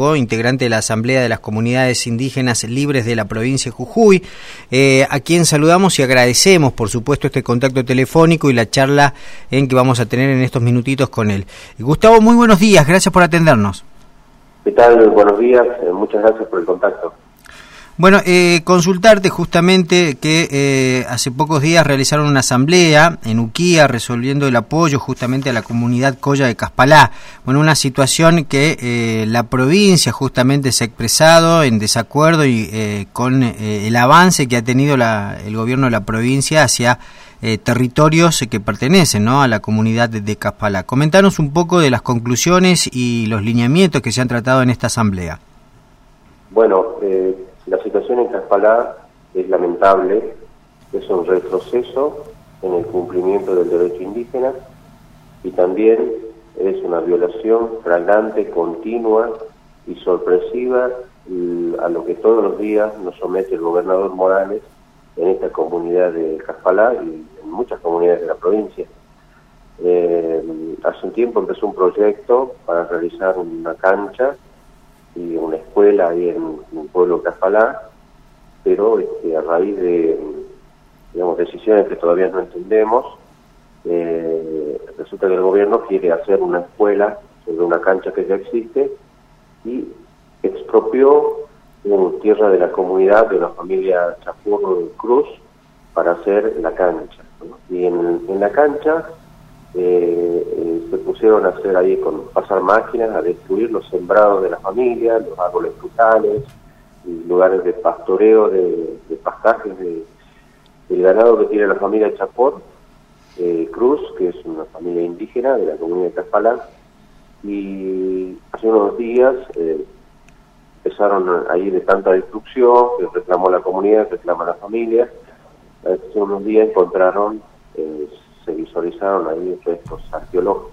sociólogo, integrante de la Asamblea de las Comunidades Indígenas Libres de la provincia de Jujuy, a quien saludamos y agradecemos, por supuesto, este contacto telefónico y la charla que vamos a tener en estos minutitos con él. Gustavo, muy buenos días, gracias por atendernos. ¿Qué tal? Buenos días, muchas gracias por el contacto. Bueno, consultarte justamente que hace pocos días realizaron una asamblea en Uquía resolviendo el apoyo justamente a la comunidad Colla de Caspalá. Bueno, una situación que la provincia justamente se ha expresado en desacuerdo y con el avance que ha tenido el gobierno de la provincia hacia territorios que pertenecen, ¿no?, a la comunidad de Caspalá. Comentanos un poco de las conclusiones y los lineamientos que se han tratado en esta asamblea. Bueno, la situación en Caspalá es lamentable, es un retroceso en el cumplimiento del derecho indígena y también es una violación flagrante, continua y sorpresiva a lo que todos los días nos somete el gobernador Morales en esta comunidad de Caspalá y en muchas comunidades de la provincia. Hace un tiempo empezó un proyecto para realizar una cancha y una escuela ahí en el pueblo de Caspalá, pero a raíz de, decisiones que todavía no entendemos, resulta que el gobierno quiere hacer una escuela sobre una cancha que ya existe y expropió tierra de la comunidad de la familia Chapurro de Cruz para hacer la cancha, ¿no? Y en la cancha se pusieron a hacer ahí, pasar máquinas a destruir los sembrados de la familia, los árboles frutales, y lugares de pastoreo, de pastajes del ganado que tiene la familia Chapor Cruz, que es una familia indígena de la comunidad de Caspalá. Y hace unos días empezaron ahí de tanta destrucción que reclamó la comunidad, reclama la familia. Hace unos días encontraron, se visualizaron ahí restos arqueológicos.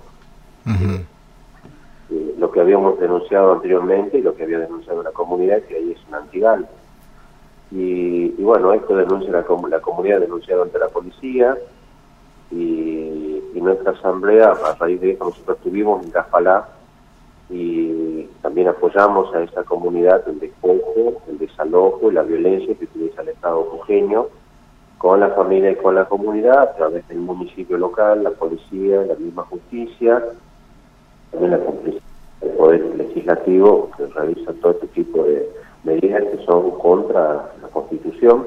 Lo que habíamos denunciado anteriormente y lo que había denunciado la comunidad, que ahí es un antigal. Y bueno, esto denuncia la comunidad, denunciado ante la policía y nuestra asamblea, a raíz de esto, nosotros estuvimos en Caspalá y también apoyamos a esa comunidad el despojo, el desalojo y la violencia que utiliza el Estado jujeño con la familia y con la comunidad, a través del municipio local, la policía, la misma justicia, también la complicidad del Poder Legislativo, que realiza todo este tipo de medidas que son contra la Constitución.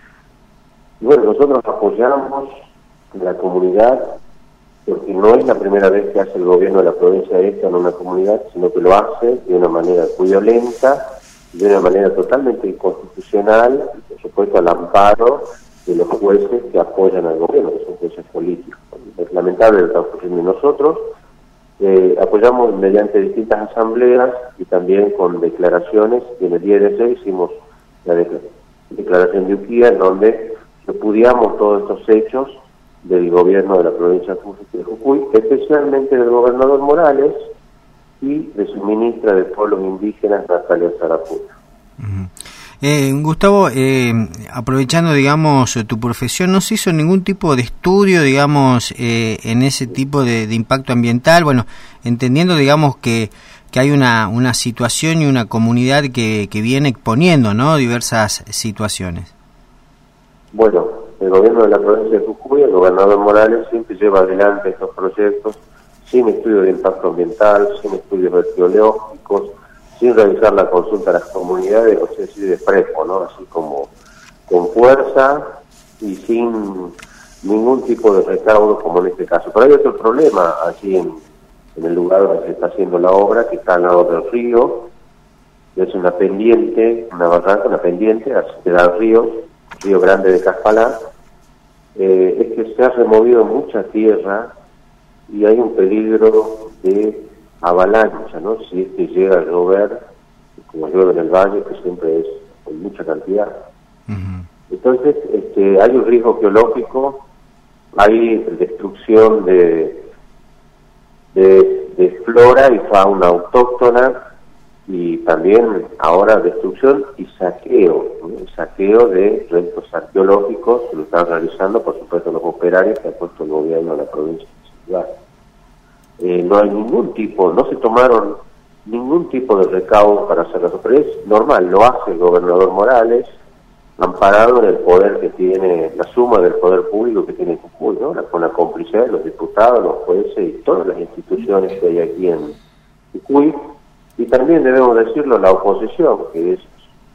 Y bueno, nosotros apoyamos a la comunidad, porque no es la primera vez que hace el gobierno de la provincia de esta en una comunidad, sino que lo hace de una manera violenta, de una manera totalmente inconstitucional, y por supuesto al amparo de los jueces que apoyan al gobierno, que son jueces políticos. Es lamentable lo que está ocurriendo. Nosotros apoyamos mediante distintas asambleas y también con declaraciones, y en el día de ayer hicimos la declaración de Uquía, en donde repudiamos todos estos hechos del gobierno de la provincia de Jujuy, especialmente del gobernador Morales y de su ministra de Pueblos Indígenas, Natalia Saraputa. Gustavo, aprovechando, digamos, tu profesión, ¿no se hizo ningún tipo de estudio, digamos, en ese tipo de impacto ambiental? Bueno, entendiendo, digamos, que hay una situación y una comunidad que viene exponiendo, ¿no?, diversas situaciones. Bueno, el gobierno de la provincia de Jujuy, el gobernador Morales, siempre lleva adelante estos proyectos sin estudio de impacto ambiental, sin estudios arqueológicos, sin realizar la consulta a las comunidades, o sea, así de fresco, ¿no? Así como con fuerza y sin ningún tipo de recaudo, como en este caso. Pero hay otro problema aquí en el lugar donde se está haciendo la obra, que está al lado del río, que es una pendiente, una barranca, una pendiente, que da al río Grande de Caspalá. Es que se ha removido mucha tierra y hay un peligro de avalancha, ¿no? Si es que llega a llover, como llueve en el valle, que siempre es con mucha cantidad. Entonces, hay un riesgo geológico, hay destrucción de flora y fauna autóctona, y también ahora destrucción y saqueo, ¿no? Saqueo de restos arqueológicos que lo están realizando, por supuesto, los operarios que ha puesto el gobierno de la provincia de Ciudad. No hay ningún tipo, no se tomaron ningún tipo de recaudo para hacerlo, pero es normal, lo hace el gobernador Morales, amparado en el poder que tiene, la suma del poder público que tiene Jujuy, ¿no? Con la complicidad de los diputados, los jueces y todas las instituciones que hay aquí en Jujuy, y también debemos decirlo, la oposición, que es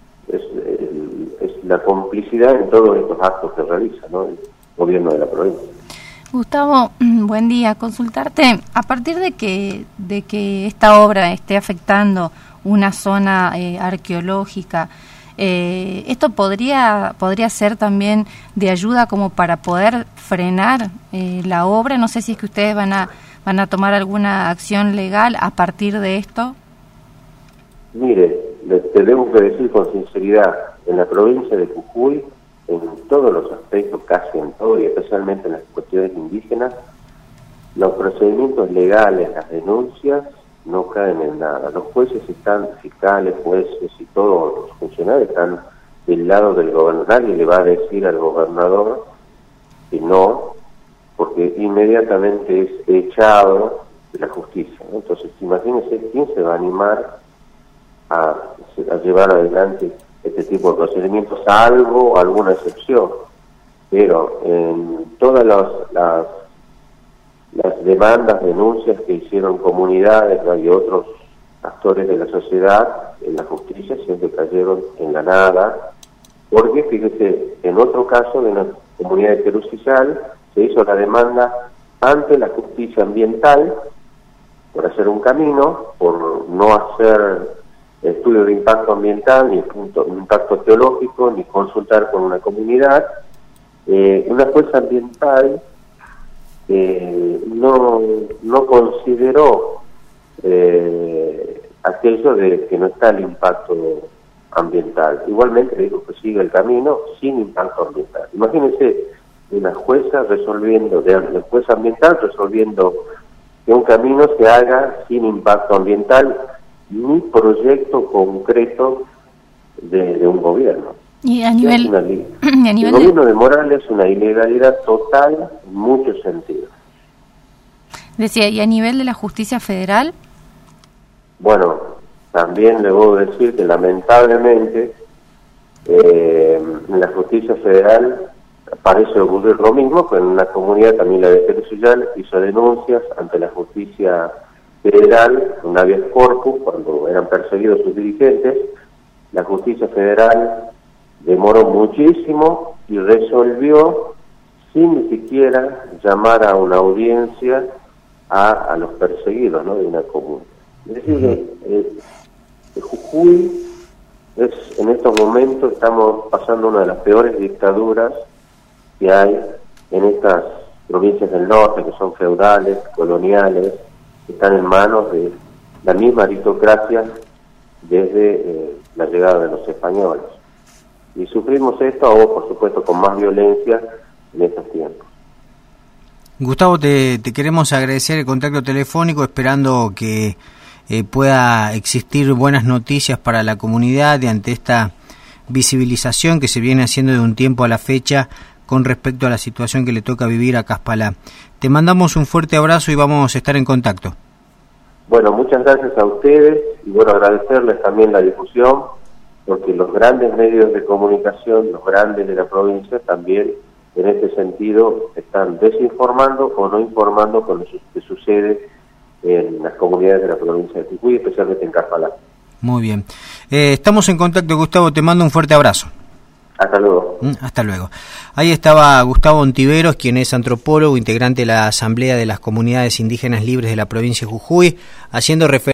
la complicidad en todos estos actos que realiza, ¿no?, el gobierno de la provincia. Gustavo, buen día. Consultarte, a partir de que esta obra esté afectando una zona arqueológica, ¿esto podría ser también de ayuda como para poder frenar la obra? No sé si es que ustedes van a tomar alguna acción legal a partir de esto. Mire, te debo que decir con sinceridad, en la provincia de Jujuy, en todos los aspectos, casi en todo, y especialmente en las cuestiones indígenas, los procedimientos legales, las denuncias, no caen en nada. Los jueces están, fiscales, jueces y todos los funcionarios están del lado del gobernador. Nadie le va a decir al gobernador que no, porque inmediatamente es echado de la justicia, ¿no? Entonces, imagínense quién se va a animar a llevar adelante este tipo de procedimientos, salvo alguna excepción. Pero en todas las demandas, denuncias que hicieron comunidades y otros actores de la sociedad, en la justicia siempre cayeron en la nada, porque fíjese, en otro caso de la comunidad de Terucillal se hizo la demanda ante la justicia ambiental por hacer un camino, por no hacer estudio de impacto ambiental, ni impacto geológico, ni consultar con una comunidad. Una jueza ambiental no consideró aquello de que no está el impacto ambiental. Igualmente dijo que sigue el camino sin impacto ambiental. Imagínense una jueza la jueza ambiental resolviendo que un camino se haga sin impacto ambiental ni proyecto concreto de un gobierno. Y a nivel, el gobierno de Morales es una ilegalidad total en muchos sentidos. Decía, ¿y a nivel de la justicia federal? Bueno, también debo decir que lamentablemente en la justicia federal parece ocurrir lo mismo, pero en la comunidad también la de Terucillal hizo denuncias ante la justicia federal, un habeas corpus, cuando eran perseguidos sus dirigentes. La justicia federal demoró muchísimo y resolvió sin ni siquiera llamar a una audiencia a los perseguidos, ¿no?, de una comuna. Es decir, Jujuy en estos momentos estamos pasando una de las peores dictaduras que hay en estas provincias del norte, que son feudales, coloniales, que están en manos de la misma aristocracia desde la llegada de los españoles. Y sufrimos esto, o por supuesto con más violencia en estos tiempos. Gustavo, te queremos agradecer el contacto telefónico, esperando que pueda existir buenas noticias para la comunidad y ante esta visibilización que se viene haciendo de un tiempo a la fecha con respecto a la situación que le toca vivir a Caspalá. Te mandamos un fuerte abrazo y vamos a estar en contacto. Bueno, muchas gracias a ustedes y bueno, agradecerles también la difusión, porque los grandes medios de comunicación, los grandes de la provincia también en este sentido están desinformando o no informando con lo que sucede en las comunidades de la provincia de Jujuy, especialmente en Caspalá. Muy bien. Estamos en contacto, Gustavo, te mando un fuerte abrazo. Hasta luego. Hasta luego. Ahí estaba Gustavo Ontiveros, quien es antropólogo, integrante de la Asamblea de las Comunidades Indígenas Libres de la provincia de Jujuy, haciendo referencia